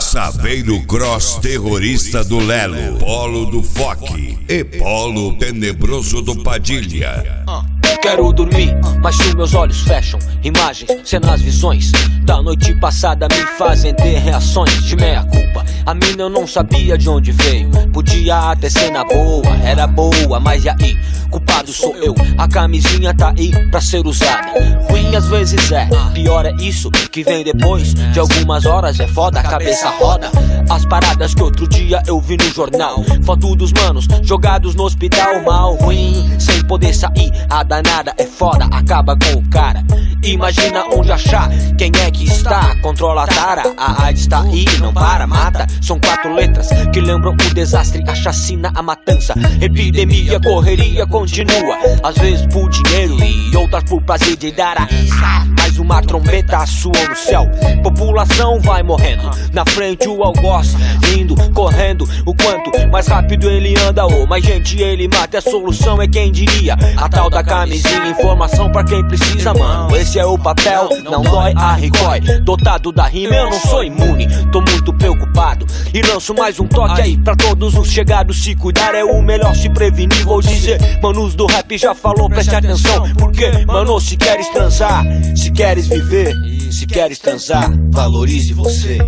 Saveiro Cross terrorista do Lelo, Polo do Foque e Polo tenebroso do Padilha. Quero dormir, mas se meus olhos fecham, imagens, cenas, visões da noite passada me fazem ter reações de meia culpa. A mina eu não sabia de onde veio, podia até ser na boa, era boa, mas e aí? Culpado sou eu, a camisinha tá aí pra ser usada. Ruim às vezes é, pior é isso que vem depois de algumas horas. É foda, a cabeça roda. As paradas que outro dia eu vi no jornal, foto dos manos jogados no hospital. Mal, ruim, sem poder sair, a danada é foda, acaba com o cara. Imagina onde achar, quem é que está, controla a tara. A AIDS tá aí, não para, mata. São 4 letras que lembram o desastre, a chacina, a matança. Epidemia, correria continua, às vezes por dinheiro e outras por prazer de dar a mais uma trombeta soa no céu. População vai morrendo, na frente o algoz indo, correndo. O quanto mais rápido ele anda, ou mais gente ele mata. A solução é quem diria, a tal da camisinha. Informação pra quem precisa, mano, esse é o papel, não dói a rigói. Dotado da rima, eu não sou imune, tô muito preocupado e lanço mais um toque aí pra todos os chegados. Se cuidar é o melhor, se prevenir. Vou dizer, manos do rap já falou, preste atenção. Porque, mano, se queres transar, se queres viver, se queres transar, valorize você.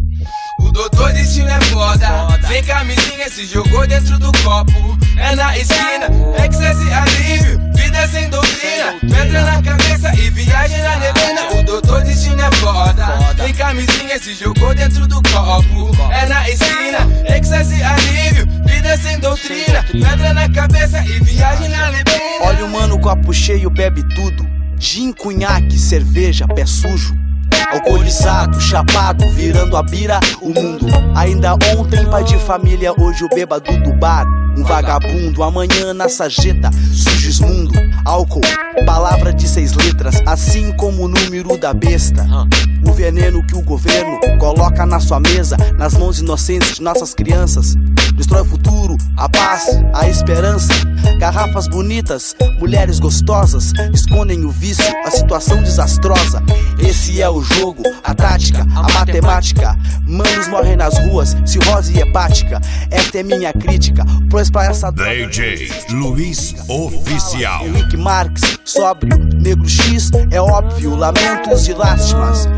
O doutor Destino é foda, sem camisinha se jogou dentro do copo. É na esquina, excesso e alívio, vida sem doutrina, pedra na cabeça e viagem na neblina. O doutor Destino é foda, sem camisinha se jogou dentro do copo. É na esquina, excesso e alívio, vida sem doutrina, pedra na cabeça e viagem na neblina. Olha o mano, copo cheio, bebe tudo, gin, cunhaque, cerveja, pé sujo, alcoolizado, chapado, virando a bira, o mundo. Ainda ontem pai de família, hoje o bêbado do bar. Um vagabundo, amanhã na sarjeta, sujo esmundo. Álcool, palavra de 6 letras, assim como o número da besta. O veneno que o governo coloca na sua mesa, nas mãos inocentes de nossas crianças, destrói o futuro, a paz, a esperança. Garrafas bonitas, mulheres gostosas, escondem o vício, a situação desastrosa. Esse é o jogo, a tática, a matemática. Manos morrem nas ruas, cirrose hepática. Esta é minha crítica, pois pra essa DJ Luiz Oficial. Nick Marques, sóbrio, negro X, é óbvio, lamentos e lástimas.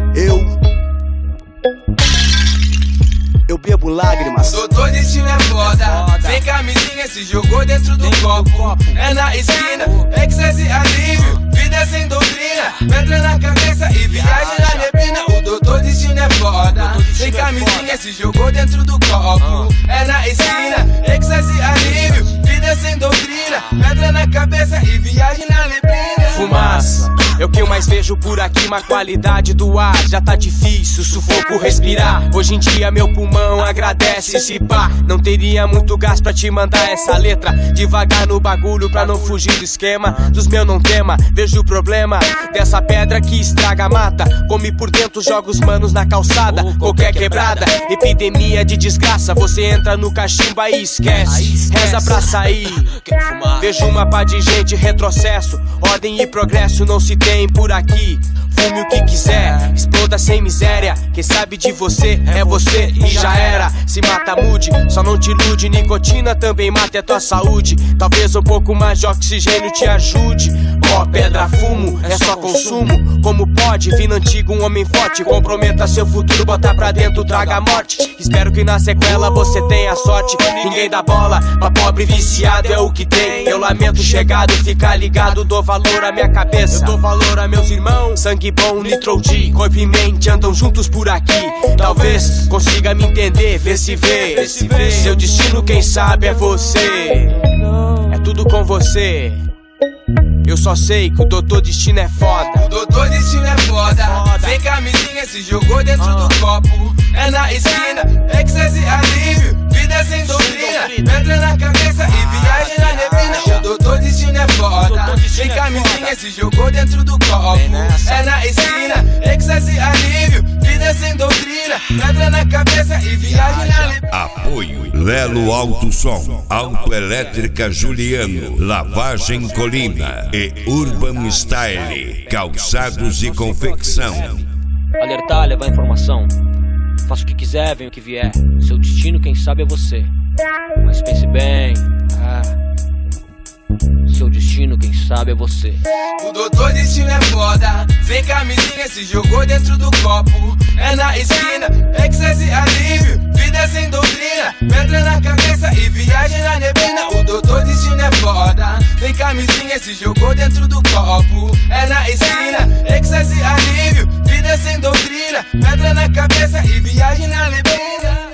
Eu bebo lágrimas. Doutor Destino é foda, sem camisinha se jogou dentro do copo. É na esquina, excesso e alívio, vida sem doutrina, pedra na cabeça e viagem na neblina. O doutor Destino é foda, sem camisinha se jogou dentro do copo. É na esquina, excesso e alívio, vida sem doutrina, pedra na cabeça e viagem na neblina. Fumaça, é o que eu mais vejo por aqui, má qualidade do ar, já tá difícil, sufoco respirar. Hoje em dia meu pulmão agradece, se pá, não teria muito gás pra te mandar essa letra. Devagar no bagulho pra não fugir do esquema, dos meus não tema, vejo o problema dessa pedra que estraga a mata. Come por dentro, joga os manos na calçada, qualquer quebrada, epidemia de desgraça. Você entra no cachimbo e esquece, reza pra sair. Vejo uma pá de gente, retrocesso, ordem e progresso não se tem por aqui. Fume o que quiser, exploda sem miséria. Quem sabe de você é você e já era. Se mata, mude, só não te ilude. Nicotina também mata a tua saúde. Talvez um pouco mais de oxigênio te ajude. Ó, pedra, fumo, é só consumo. Como pode, vindo antigo, um homem forte comprometa seu futuro, bota pra dentro, traga a morte. Espero que na sequela você tenha sorte. Ninguém dá bola pra pobre viciado, é o que tem. Eu lamento chegado, fica ligado, dou valor à minha cabeça, eu dou valor a meus irmãos. Sangue bom, Nitro G, corpo e mente andam juntos por aqui. Talvez consiga me entender, vê se vê. Seu destino quem sabe é você. É tudo com você. Eu só sei que o doutor Destino é foda. O doutor Destino é foda, sem camisinha se jogou dentro do copo. É na esquina, excesso e alívio, vida sem doutrina, pedra na cabeça e viagem na neblina. O doutor Destino é foda, sem camisinha se jogou dentro do copo. É na esquina, excesso e alívio, vida sem doutrina, pedra na cabeça e viagem na neblina. Apoio Lelo Alto Som, Autoelétrica Juliano, Lavagem Colina e Urban Style, calçados e confecção. Alertar, levar informação. Faça o que quiser, venha o que vier. Seu destino, quem sabe, é você. Mas pense bem, seu destino, quem sabe, é você. O doutor destino é foda. Sem camisinha, se jogou dentro do copo. É na esquina, êxtase, alívio. Vida sem doutrina, pedra na cabeça e viagem na neblina. O doutor destino é foda. Sem camisinha, se jogou dentro do copo. É na esquina, êxtase, alívio. Vida sem doutrina, pedra na cabeça e viagem na neblina.